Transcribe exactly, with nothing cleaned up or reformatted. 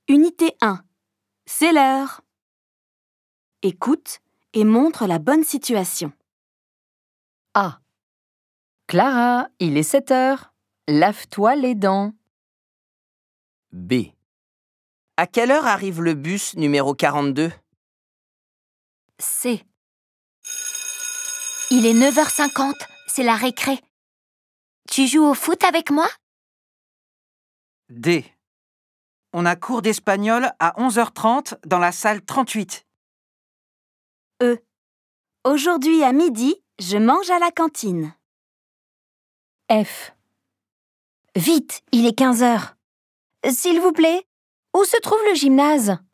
Unité un. C'est l'heure. Écoute et montre la bonne situation. A. Clara, il est sept heures. Lave-toi les dents. B. À quelle heure arrive le bus numéro quarante-deux? C. Il est neuf heures cinquante, c'est la récré. Tu joues au foot avec moi? D. On a cours d'espagnol à onze heures trente dans la salle trente-huit. E. Aujourd'hui à midi, je mange à la cantine. F. Vite, il est quinze heures. S'il vous plaît, où se trouve le gymnase?